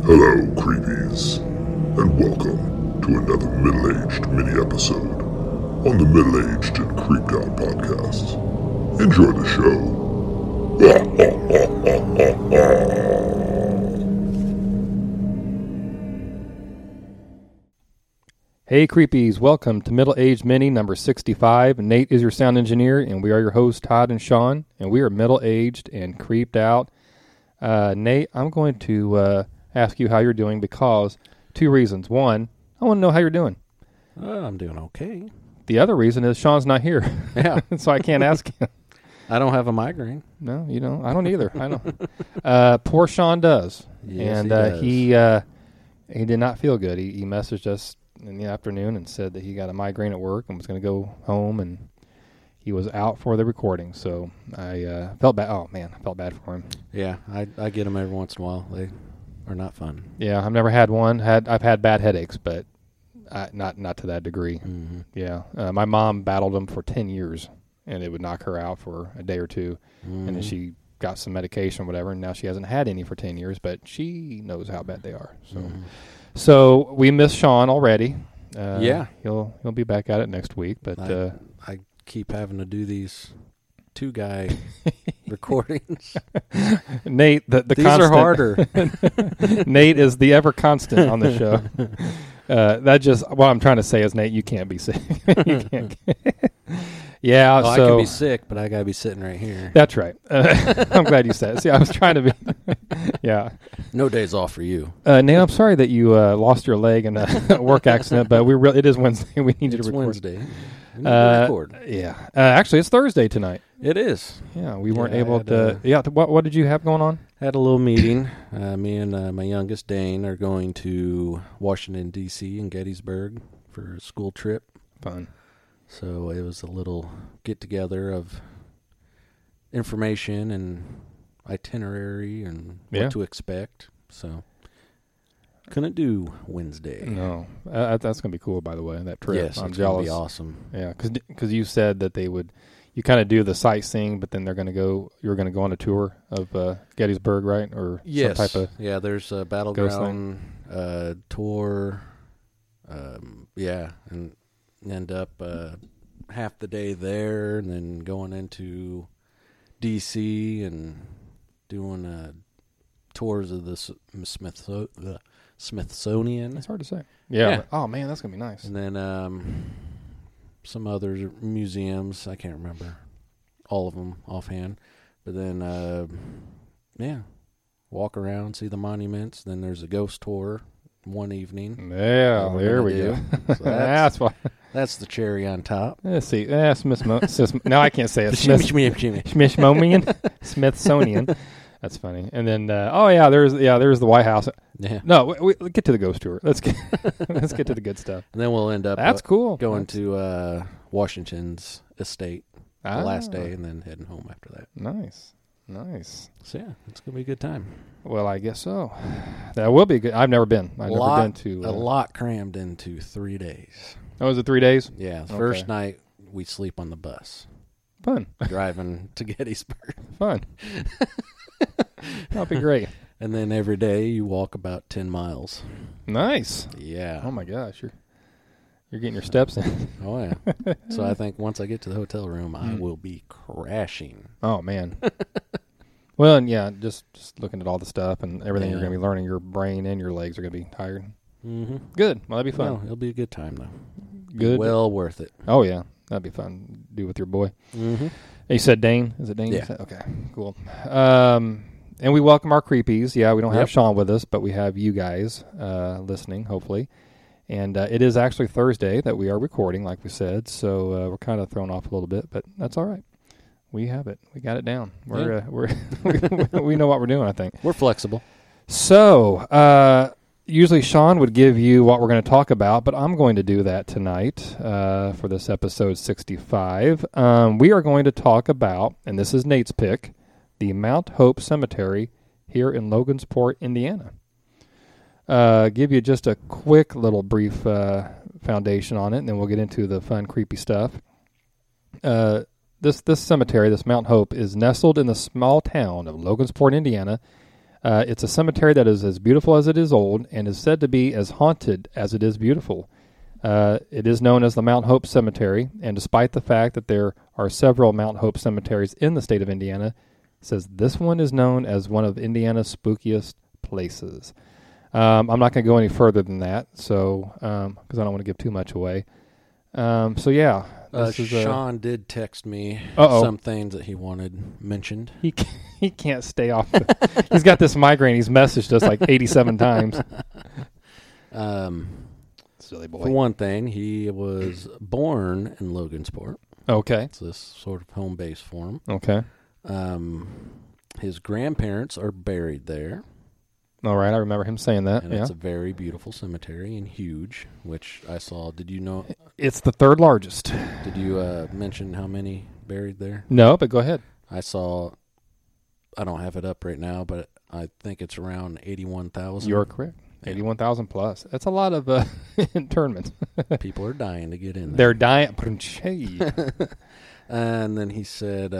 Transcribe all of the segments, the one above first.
Hello, creepies, and welcome to another middle-aged mini-episode on the Middle-Aged and Creeped Out podcast. Enjoy the show. Hey creepies, welcome to Middle Aged Mini number 65. Nate is your sound engineer, and we are your hosts, Todd and Sean, and we are middle-aged and creeped out. Nate, I'm going to ask you how you're doing because two reasons. One, I want to know how you're doing. I'm doing okay. The other reason is Sean's not here. Yeah. So I can't ask him. I don't have a migraine. No, you don't. I don't either. I don't. Poor Sean does. Yes, And he does. he did not feel good. He messaged us in the afternoon and said that he got a migraine at work and was going to go home, and he was out for the recording. So I felt bad. Oh, man, I felt bad for him. Yeah, I get them every once in a while. They are not fun. Yeah, I've never had one. I've had bad headaches, but not to that degree. Mm-hmm. Yeah, my mom battled them for 10 years, and it would knock her out for a day or two, Mm-hmm. and then she got some medication or whatever, and now she hasn't had any for 10 years, but she knows how bad they are. So, So we miss Sean already. Yeah. He'll be back at it next week, but I keep having to do these two-guy recordings. Nate, the These constant, are harder. Nate is the ever constant on the show. That just what I'm trying to say is, Nate, you can't be sick. You can't. Yeah, Well, so I can be sick, but I gotta be sitting right here. that's right. I'm glad you said it. See, I was trying to be. Yeah, No days off for you. Nate, I'm sorry that you lost your leg in a work accident, but it is Wednesday. We need you It's to record. Wednesday. We need to record. Yeah, actually, it's Thursday tonight. It is. Yeah, we weren't Yeah, I able had, to. Yeah, what did you have going on? Had a little meeting. Me and my youngest Dane are going to Washington, D.C. and Gettysburg for a school trip. Fun. So it was a little get-together of information and itinerary and Yeah. what to expect. So couldn't do Wednesday. No, that's gonna be cool. By the way, that trip. Yes, I'm it's jealous. gonna be awesome. Yeah, because you said that they would. You kind of do the sightseeing, but then you're going to go on a tour of Gettysburg, right? Or Yes, some type of yeah. There's a battleground tour. Yeah, and end up half the day there, and then going into D.C. and doing tours of the Smithsonian. It's hard to say. Yeah. Yeah. But, oh man, that's gonna be nice. And then some other museums. I can't remember all of them offhand. But then, walk around, see the monuments. Then there's a ghost tour one evening. Yeah, that we're there gonna we do. go. So That's why. that's the cherry on top. Let's see. No, I can't say it. Shimmy. Smithsonian. That's funny. And then, there's the White House. Yeah. No, we get to the ghost tour. Let's get to the good stuff. And then we'll end up That's cool. going to Washington's estate the last Ah. day, and then heading home after that. Nice. So yeah, it's gonna be a good time. Well, I guess so. That will be good. I've never been. I've never been to. A lot crammed into 3 days. Oh, was it 3 days? Yeah, the Okay. first night we sleep on the bus Fun. driving to Gettysburg, Fun. That'll be great. and then every day you walk about 10 miles. Nice. Yeah. Oh my gosh, you're getting your steps in. Oh yeah. So I think once I get to the hotel room, I will be crashing. Oh man. Well, and yeah, just looking at all the stuff and everything you're Yeah. going to be learning, your brain and your legs are going to be tired. Mm-hmm. Good. Well, that'd be fun. Well, it'll be a good time though. Good. Well worth it. Oh yeah, that'd be fun. Do with your boy. Mm-hmm. You said Dane? Is it Dane? Yeah. Okay, cool. And we welcome our creepies. Yeah, we don't have Yep. Sean with us, but we have you guys listening, hopefully. And it is actually Thursday that we are recording, like we said, so we're kind of thrown off a little bit, but that's all right. We have it. We got it down. We're we know what we're doing, I think. We're flexible. So, usually Sean would give you what we're going to talk about, but I'm going to do that tonight for this episode 65. We are going to talk about, and this is Nate's pick, the Mount Hope Cemetery here in Logansport, Indiana. Give you just a quick little brief foundation on it, and then we'll get into the fun, creepy stuff. This cemetery, this Mount Hope, is nestled in the small town of Logansport, Indiana, It's a cemetery that is as beautiful as it is old and is said to be as haunted as it is beautiful. It is known as the Mount Hope Cemetery, and despite the fact that there are several Mount Hope cemeteries in the state of Indiana, it says this one is known as one of Indiana's spookiest places. I'm not going to go any further than that, so because I don't want to give too much away. So yeah, Sean did text me some things that he wanted mentioned. He can't stay off. He's got this migraine. He's messaged us like 87 times. Silly boy. For one thing, he was born in Logansport. Okay, it's this sort of home base for him. Okay. His grandparents are buried there. All right, I remember him saying that. And it's a very beautiful cemetery and huge, which I saw. Did you know? It's the third largest. Did you mention how many buried there? No, but go ahead. I saw, I don't have it up right now, but I think it's around 81,000. You're correct. 81,000 plus. That's a lot of internments. People are dying to get in there. They're dying. And then he said,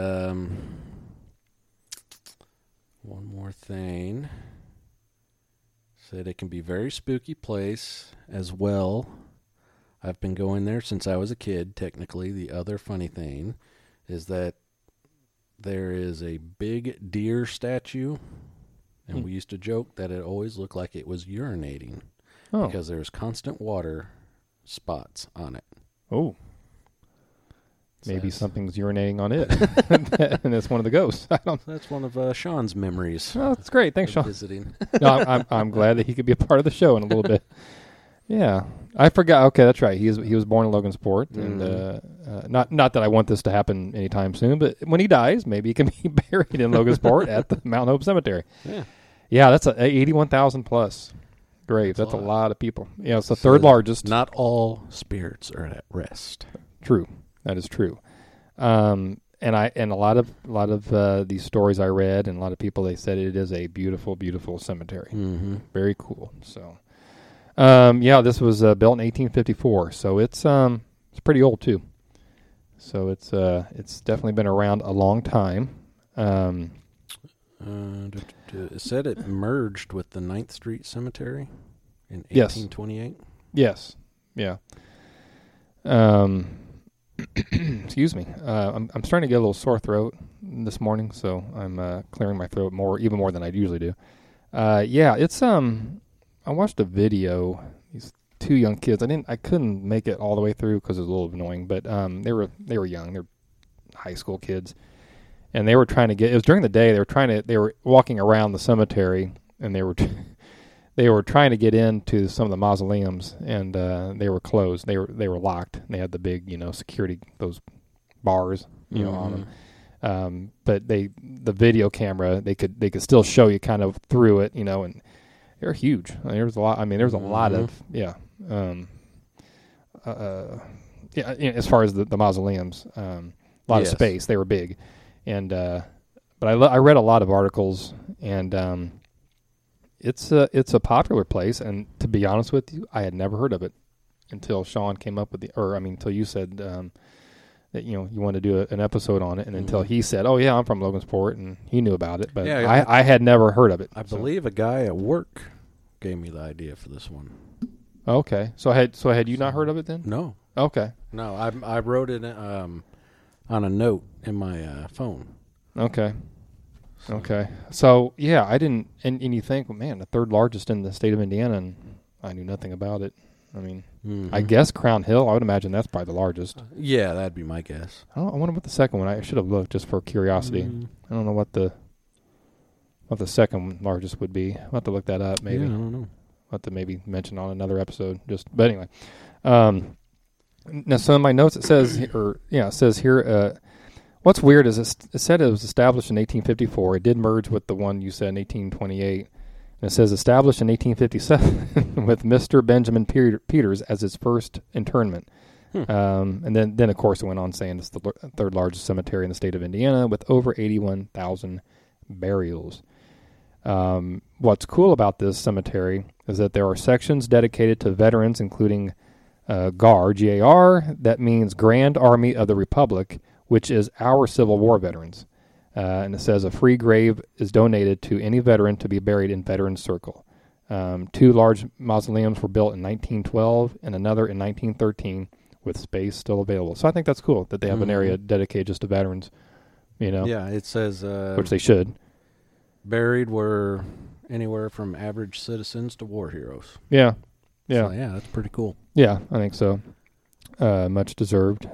one more thing. Said it can be a very spooky place as well. I've been going there since I was a kid, technically. The other funny thing is that there is a big deer statue, and we used to joke that it always looked like it was urinating because there's constant water spots on it. Oh. Maybe something's urinating on it, and it's one of the ghosts. That's one of Sean's memories. Oh, that's great. Thanks, Sean. Visiting. No, I'm glad that he could be a part of the show in a little bit. Yeah, I forgot. Okay, that's right. He was born in Logansport, and not that I want this to happen anytime soon, but when he dies, maybe he can be buried in Logansport at the Mount Hope Cemetery. Yeah, that's a 81,000 plus grave. That's a lot of people. Yeah, it's the third largest. Not all spirits are at rest. True. That is true, and a lot of these stories I read, and a lot of people, they said it is a beautiful, beautiful cemetery. Mm-hmm. Very cool. So, this was built in 1854, so it's pretty old too. So it's definitely been around a long time. It said it merged with the 9th Street Cemetery in 1828. Yes. Yeah. Excuse me. I'm starting to get a little sore throat this morning, so I'm clearing my throat even more than I usually do. It's I watched a video. These two young kids. I couldn't make it all the way through because it was a little annoying, but they were young. They're high school kids, and they were trying to get. It was during the day. They were walking around the cemetery, and they were trying to get into some of the mausoleums, and they were closed. They were locked. They had the big, security, those bars, on them. But the video camera, they could still show you kind of through it, and they're huge. There's a lot. There's a lot of as far as the mausoleums, a lot of space. They were big, and but I read a lot of articles, and it's a popular place, and to be honest with you, I had never heard of it until Sean came up with until you said that you wanted to do an episode on it, and until he said, "Oh yeah, I'm from Logansport," and he knew about it, but I had never heard of it. I believe a guy at work gave me the idea for this one. Okay, so had you not heard of it then? No. Okay. No, I wrote it on a note in my phone. Okay. Okay. So, yeah, I didn't, and you think, well, man, the third largest in the state of Indiana, and I knew nothing about it. I guess Crown Hill, I would imagine that's probably the largest. Yeah, that'd be my guess. I wonder what the second one, I should have looked just for curiosity. I don't know what the second largest would be. I'll have to look that up, maybe. Yeah, I don't know. I'll have to maybe mention on another episode. But anyway. Now, so in my notes, it says here, what's weird is it said it was established in 1854. It did merge with the one you said in 1828. And it says established in 1857 with Mr. Benjamin Peters as its first internment. And then of course it went on saying it's the third largest cemetery in the state of Indiana with over 81,000 burials. What's cool about this cemetery is that there are sections dedicated to veterans, including GAR, G-A-R, that means Grand Army of the Republic, which is our Civil War veterans. And it says a free grave is donated to any veteran to be buried in Veterans Circle. 2 large mausoleums were built in 1912 and another in 1913 with space still available. So I think that's cool that they have an area dedicated just to veterans, you know. Yeah, it says... which they should. Buried were anywhere from average citizens to war heroes. Yeah. Yeah. So, yeah, that's pretty cool. Yeah, I think so. Much deserved.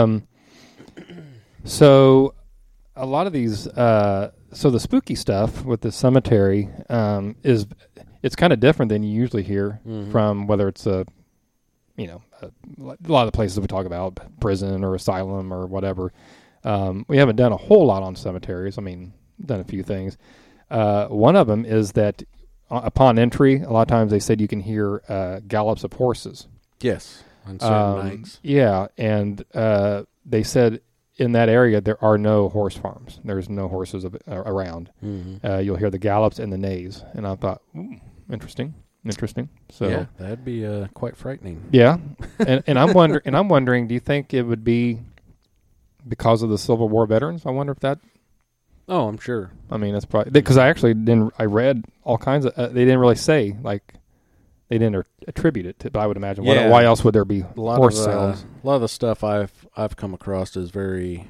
So a lot of these, so the spooky stuff with the cemetery it's kind of different than you usually hear from whether it's a lot of the places we talk about, prison or asylum or whatever. We haven't done a whole lot on cemeteries. I mean, done a few things. One of them is that upon entry, a lot of times they said you can hear gallops of horses. Yes, on certain nights. Yeah, and they said in that area there are no horse farms. There's no horses around. You'll hear the gallops and the neighs. And I thought, interesting. So yeah, that'd be quite frightening. Yeah, and I'm wondering, do you think it would be because of the Civil War veterans? I wonder if that. Oh, I'm sure. I mean, that's probably because I actually didn't. I read all kinds of. They didn't really say they didn't attribute it to. But I would imagine why else would there be horse sales? A lot of the stuff I've come across is very,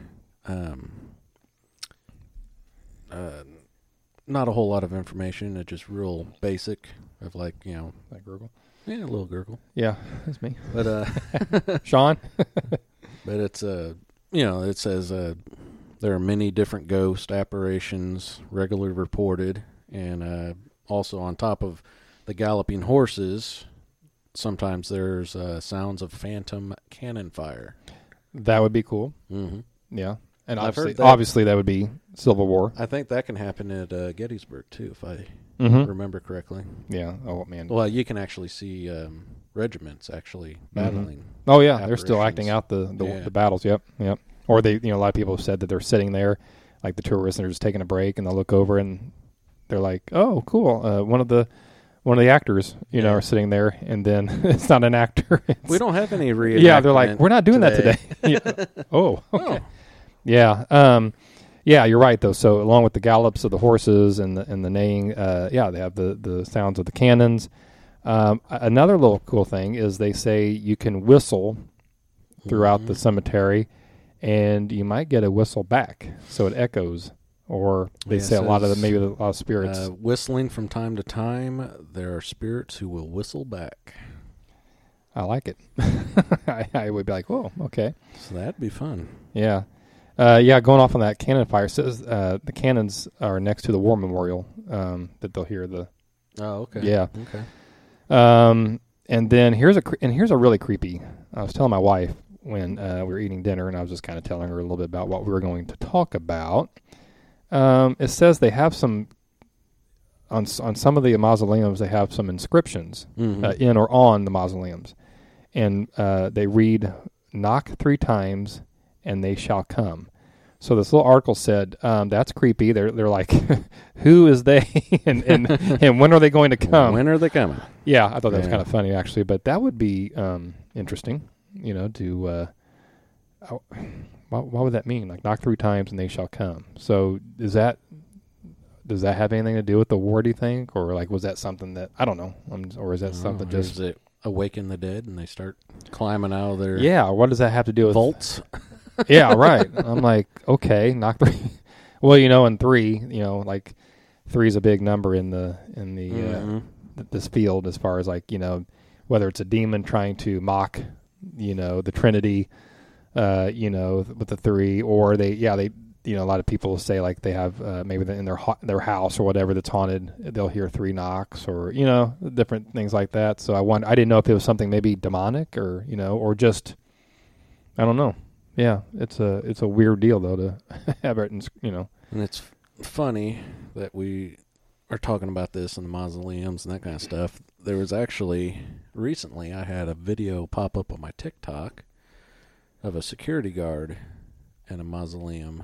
not a whole lot of information. It's just real basic of like gurgle. Yeah, a little gurgle. Yeah, that's me. But Sean. But it's it says there are many different ghost apparitions regularly reported, and also on top of the galloping horses, sometimes there's sounds of phantom cannon fire. That would be cool. Mm-hmm. Yeah, and obviously that would be Civil War. I think that can happen at Gettysburg too, if I remember correctly. Yeah. Oh man. Well, you can actually see regiments actually battling. Oh yeah, they're still acting out the battles. Yep. Or they, a lot of people have said that they're sitting there, like the tourists, and they're just taking a break, and they'll look over and they're like, "Oh, cool! One of the actors, are sitting there," and then it's not an actor. We don't have any reenactment. Yeah, they're like, "We're not doing that today." Oh, okay. Yeah. Yeah, you're right though. So along with the gallops of the horses and the neighing, they have the sounds of the cannons. Another little cool thing is they say you can whistle throughout the cemetery, and you might get a whistle back, so it echoes. Or they say a lot of spirits whistling from time to time. There are spirits who will whistle back. I like it. I would be like, "Whoa, okay." So that'd be fun. Yeah. Going off on that cannon fire, it says the cannons are next to the war memorial that they'll hear the. Oh, okay. Yeah. Okay. And then here's a really creepy. I was telling my wife when we were eating dinner, and I was just kind of telling her a little bit about what we were going to talk about. It says they have some on some of the mausoleums. They have some inscriptions in or on the mausoleums, and they read, "Knock 3 times, and they shall come." So this little article said that's creepy. They're like, who is they, and when are they going to come? When are they coming? Yeah, I thought that was kind of funny actually, but that would be interesting. To what would that mean? Like knock 3 times and they shall come. So does that have anything to do with the war? Do you think, or like was that something that I don't know, or is that something just is it awaken the dead and they start climbing out of their what does that have to do with vaults? Yeah, right. I'm like, okay, knock 3. Well, in 3, like 3 is a big number in this field as far as like whether it's a demon trying to mock the Trinity, with the 3, or they a lot of people say like they have maybe in their house or whatever that's haunted, they'll hear 3 knocks or different things like that. So I didn't know if it was something maybe demonic or or just I don't know. Yeah, it's a weird deal though to have it, And it's funny that we are talking about this in the mausoleums and that kind of stuff. There was actually recently I had a video pop up on my TikTok of a security guard in a mausoleum,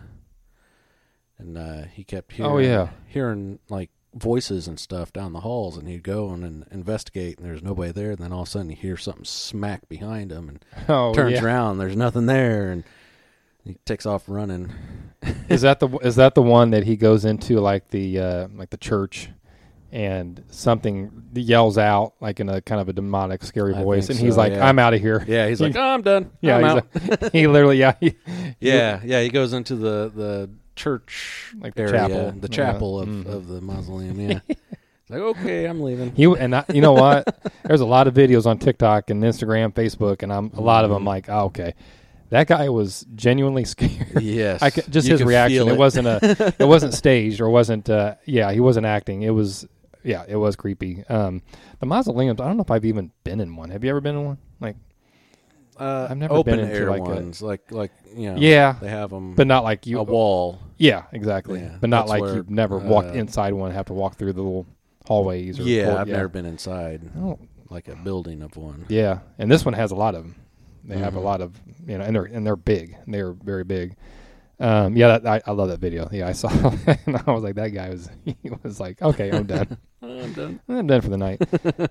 and he kept hearing like voices and stuff down the halls, and he'd go and investigate, and there's nobody there, and then all of a sudden you hear something smack behind him, and turns around, there's nothing there, and He takes off running. Is that the one that he goes into like the church and something yells out like in a kind of a demonic, scary voice, and he's like, "I'm out of here." Yeah, he's like, "Oh, I'm done." Yeah, I'm out. like, he literally, He goes into the church, like the area, chapel, the chapel of the mausoleum. Yeah, it's like, okay, I'm leaving. you know what? There's a lot of videos on TikTok and Instagram, Facebook, and a lot of them like, oh, okay. That guy was genuinely scared. Yes, just his reaction. It wasn't staged or wasn't. He wasn't acting. It was creepy. The mausoleums. I don't know if I've even been in one. Have you ever been in one? Like, I've never been into air like ones. Like you know. Yeah, they have them, but not like a wall. Yeah, exactly. Yeah, but not like you've never walked inside one. Have to walk through the little hallways. Or I've never been inside like a building of one. Yeah, and this one has a lot of them. They have a lot of, and they're big. They're very big. I love that video. Yeah, I saw it, and I was like, that guy was like, okay, I'm done. I'm done for the night.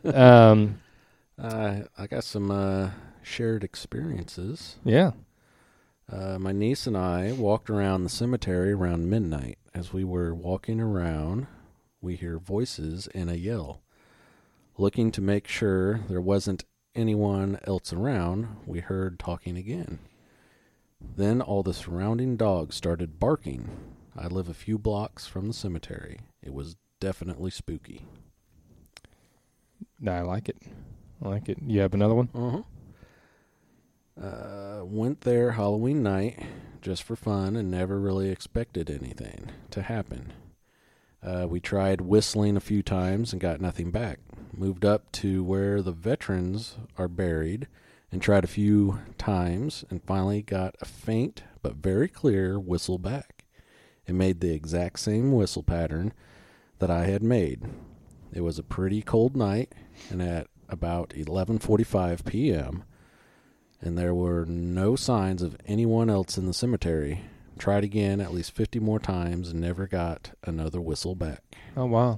I got some shared experiences. Yeah. My niece and I walked around the cemetery around midnight. As we were walking around, we hear voices and a yell. Looking to make sure there wasn't anyone else around, we heard talking again. Then all the surrounding dogs started barking. I live a few blocks from the cemetery. It was definitely spooky. No, I like it. You have another one? Went there Halloween night just for fun and never really expected anything to happen. We tried whistling a few times and got nothing back. Moved up to where the veterans are buried and tried a few times and finally got a faint but very clear whistle back. It made the exact same whistle pattern that I had made. It was a pretty cold night, and at about 11:45 p.m., and there were no signs of anyone else in the cemetery. Tried again at least 50 more times and never got another whistle back. Oh, wow.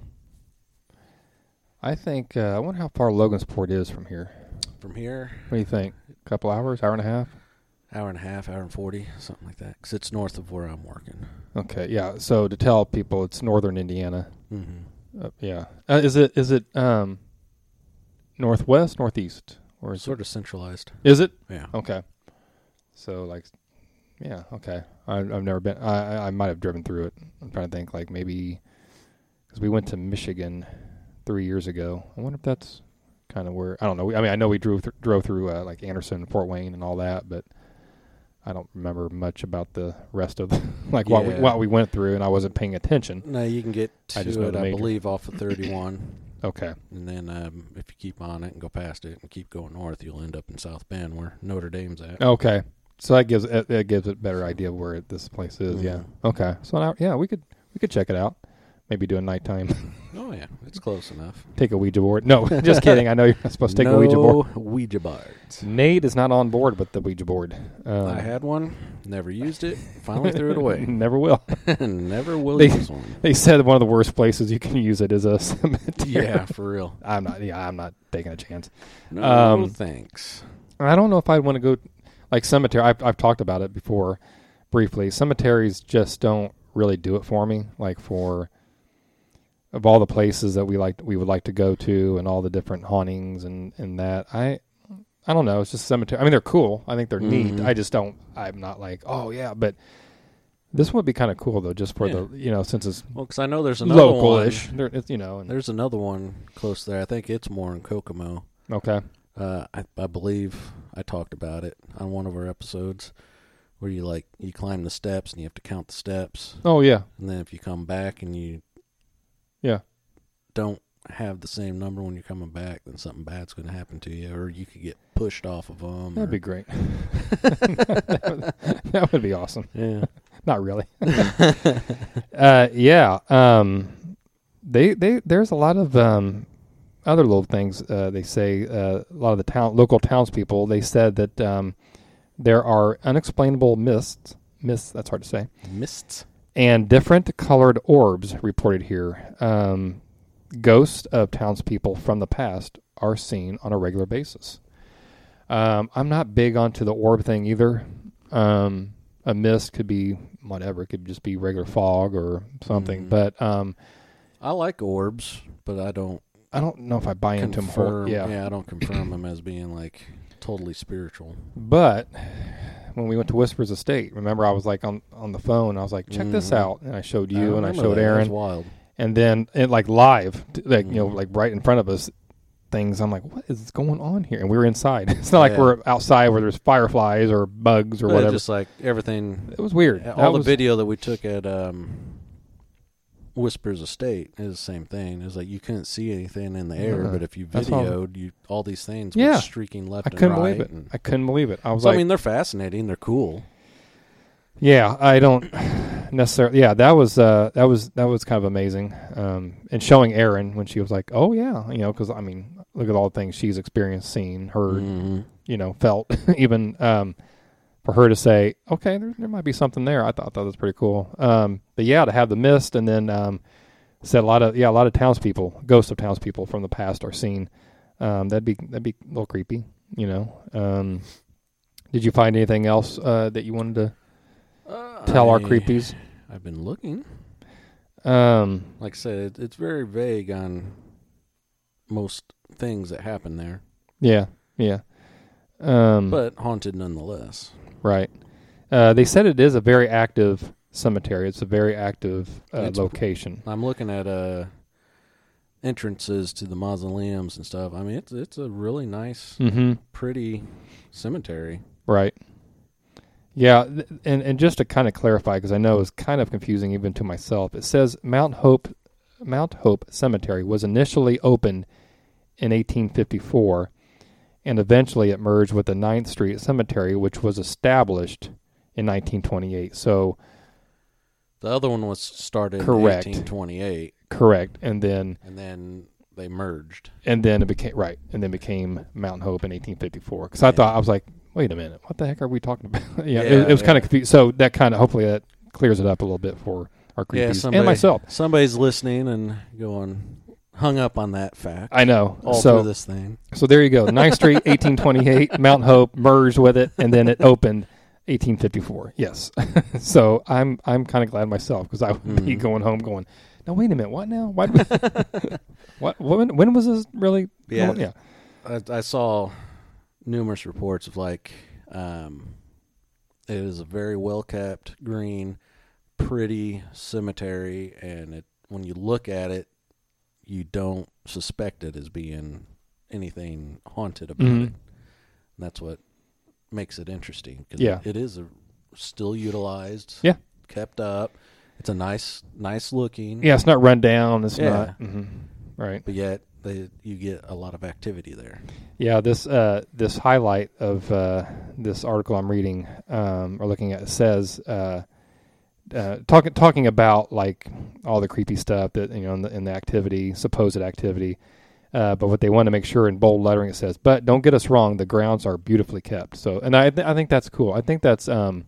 I think, I wonder how far Logansport is from here. From here? What do you think? A couple hours, hour and a half? Hour and a half, hour and 40, something like that. Because it's north of where I'm working. Okay, yeah. So to tell people, it's northern Indiana. Mm-hmm. Yeah. Is it northwest, northeast? Or is sort of centralized. Is it? Yeah. Okay. So, like, yeah, okay. I've never been. I might have driven through it. I'm trying to think, like, maybe, because we went to Michigan 3 years ago. I wonder if that's kind of where, I don't know. I mean, I know we drove through like Anderson and Fort Wayne and all that, but I don't remember much about the rest of like what we went through, and I wasn't paying attention. No, you can get to I believe, off of 31. Okay. And then if you keep on it and go past it and keep going north, you'll end up in South Bend where Notre Dame's at. Okay. So that gives it a better idea of where this place is. Mm-hmm. Yeah. Okay. So now, we could check it out. Maybe do a nighttime. Oh yeah, it's close enough. Take a Ouija board. No, just kidding. I know you're not supposed to take a Ouija board. No Ouija boards. Nate is not on board with the Ouija board. I had one, never used it. Finally threw it away. Never will. Never will use one. They said one of the worst places you can use it is a cemetery. Yeah, for real. I'm not taking a chance. No, thanks. I don't know if I'd want to go like cemetery. I've talked about it before briefly. Cemeteries just don't really do it for me. Like of all the places that we would like to go to and all the different hauntings and that, I don't know. It's just cemetery. I mean, they're cool. I think they're neat. I'm not like, oh yeah, but this would be kind of cool though, just for the, since it's because I know there's another local-ish. And there's another one close there. I think it's more in Kokomo. Okay. I believe I talked about it on one of our episodes where you climb the steps and you have to count the steps. Oh yeah. And then if you come back and you don't have the same number when you're coming back, then something bad's going to happen to you, or you could get pushed off of them. That'd be great. That would be awesome. Yeah. Not really. Yeah. There's a lot of other little things. They say a lot of the local townspeople. They said that there are unexplainable mists. That's hard to say. Mists. And different colored orbs reported here. Ghosts of townspeople from the past are seen on a regular basis. I'm not big onto the orb thing either. a mist could be whatever. It could just be regular fog or something. But I like orbs, but I don't know if I buy into them. Yeah, I don't confirm them as being like totally spiritual. But when we went to Whispers Estate, remember I was like on the phone. I was like, check this out, and I showed you and I showed Aaron. That was wild. And then it like live, like you know, like right in front of us. Things I'm like, what is going on here? And we were inside. It's not like we're outside where there's fireflies or bugs or whatever. Just like everything. It was weird. All the video that we took at Whispers Estate is the same thing. It's like you couldn't see anything in the air, but if you videoed, all these things were streaking left and right. I couldn't believe it. I was I mean, they're fascinating. They're cool. Yeah, I don't necessarily. Yeah, that was kind of amazing. And showing Erin when she was like, "Oh yeah," you know, because I mean, look at all the things she's experienced, seen, heard, you know, felt. Even for her to say, "Okay, there might be something there," I thought that was pretty cool. But yeah, to have the mist, and then said a lot of townspeople, ghosts of townspeople from the past are seen. That'd be a little creepy, you know. Did you find anything else that you wanted to tell our creepies? I've been looking. Like I said, it's very vague on most things that happen there. Yeah. But haunted nonetheless. Right. They said it is a very active cemetery. It's a very active location. I'm looking at entrances to the mausoleums and stuff. I mean, it's a really nice, pretty cemetery. Right. Yeah, and just to kind of clarify, because I know it's kind of confusing even to myself, it says Mount Hope Cemetery was initially opened in 1854, and eventually it merged with the 9th Street Cemetery, which was established in 1928. So the other one was started in 1828. Correct, and then they merged, and then it became Mount Hope in 1854. Because I was like, wait a minute, what the heck are we talking about? It was kind of confused. So that kind of, hopefully that clears it up a little bit for our creepies and myself. Somebody's listening and going hung up on that fact. I know. Through this thing. So there you go. 9th Street, 1828, Mount Hope merged with it, and then it opened 1854. Yes. So I'm kind of glad myself, because I would be going home going, now wait a minute, what now? Why when was this really? Yeah. I saw numerous reports of like it is a very well kept, green, pretty cemetery, and when you look at it, you don't suspect it as being anything haunted about it. And that's what makes it interesting. It is still utilized. Yeah, kept up. It's a nice looking. Yeah, it's not run down. It's not right, but yet you get a lot of activity there. Yeah, this highlight of this article I'm reading or looking at says talking about like all the creepy stuff that in the activity, supposed activity, but what they want to make sure in bold lettering it says, but don't get us wrong, the grounds are beautifully kept. So, and I think that's cool. I think that's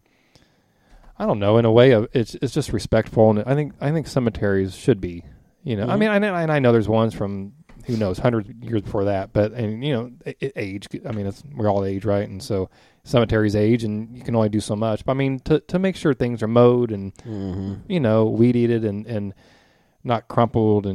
I don't know, in a way it's just respectful, and I think cemeteries should be, I mean, I know there's ones from who knows, 100 years before that. But, age, I mean, we're all age, right? And so cemeteries age, and you can only do so much. But, I mean, to make sure things are mowed and, weed eated and not crumpled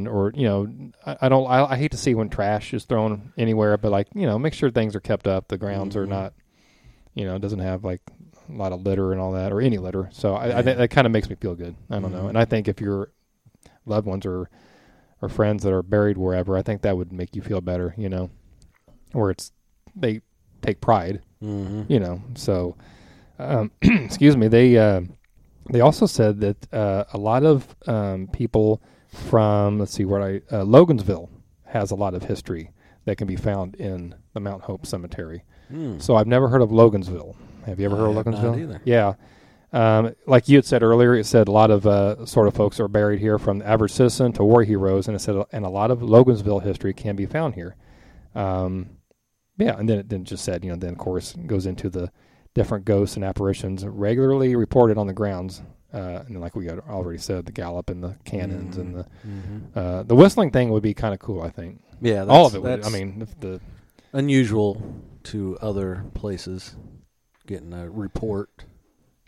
I hate to see when trash is thrown anywhere, but, make sure things are kept up. The grounds are not, it doesn't have, a lot of litter and all that, or any litter. So I think that kind of makes me feel good. I don't know. And I think if your loved ones or friends that are buried wherever, I think that would make you feel better, where they take pride, so, excuse me. They also said that, a lot of, people from, Logansville has a lot of history that can be found in the Mount Hope Cemetery. So I've never heard of Logansville. Have you ever heard of Logansville? Not either. Yeah. Like you had said earlier, it said a lot of sort of folks are buried here, from the average citizen to war heroes, and it said, and a lot of Logansville history can be found here. And then it just said, then of course goes into the different ghosts and apparitions regularly reported on the grounds. And then, like we had already said, the gallop and the cannons and the whistling thing would be kind of cool, I think. Yeah, all of it would. I mean, if the unusual to other places, getting a report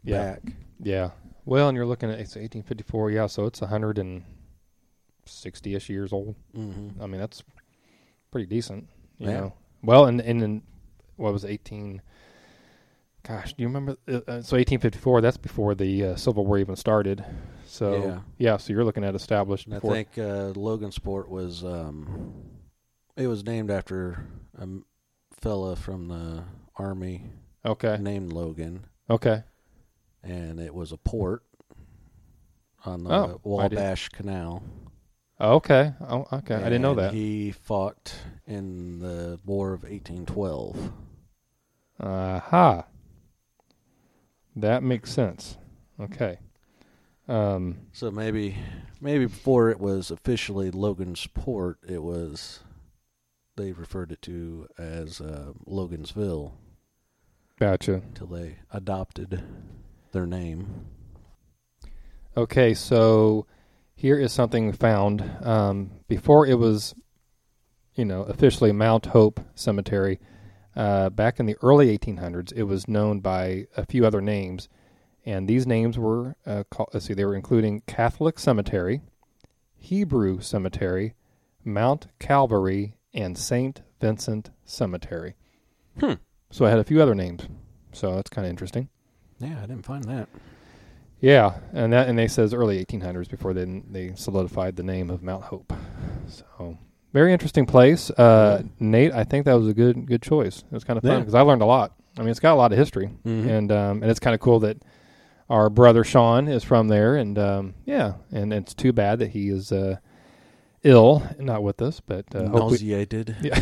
back. Yeah. Well, and you're looking at it's 1854. Yeah, so it's 160-ish years old. Mm-hmm. I mean, that's pretty decent. You Yeah. know. Well, and in what was it, 18? Gosh, do you remember? So 1854. That's before the Civil War even started. So yeah. So you're looking at established. And before. I think Logansport was it was named after a fella from the Army. Okay. Named Logan. Okay. And it was a port on the Wabash Canal. Okay. Oh, okay. And I didn't know that. He fought in the War of 1812. Aha. That makes sense. Okay. So maybe before it was officially Logansport, they referred it to as Logansville. Gotcha. Until they adopted their name. Okay, so here is something we found. Before it was, officially Mount Hope Cemetery, back in the early 1800s, it was known by a few other names, and these names were, they were including Catholic Cemetery, Hebrew Cemetery, Mount Calvary, and St. Vincent Cemetery. So I had a few other names, so that's kind of interesting. Yeah, I didn't find that. Yeah, and they says early 1800s before they solidified the name of Mount Hope. So very interesting place. Nate, I think that was a good choice. It was kind of fun because I learned a lot. I mean, it's got a lot of history, and it's kind of cool that our brother Sean is from there, and and it's too bad that he is ill, not with us, but nauseated. Yeah.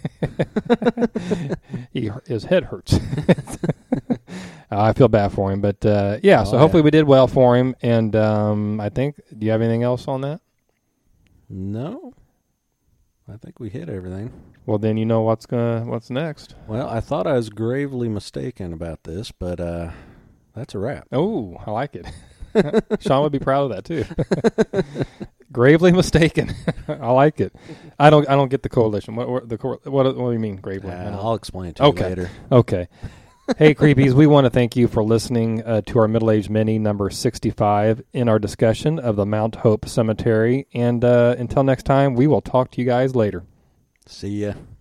His head hurts. I feel bad for him, but so hopefully we did well for him. And I think, do you have anything else on that? No, I think we hit everything. Well, then you know what's next. Well, I thought I was gravely mistaken about this, but that's a wrap. Oh, I like it. Sean would be proud of that too. Gravely mistaken. I like it. I don't get the coalition. What do you mean gravely? I'll explain it to you later. Okay. Hey, Creepies, we want to thank you for listening to our Middle-Aged Mini number 65 in our discussion of the Mount Hope Cemetery. And until next time, we will talk to you guys later. See ya.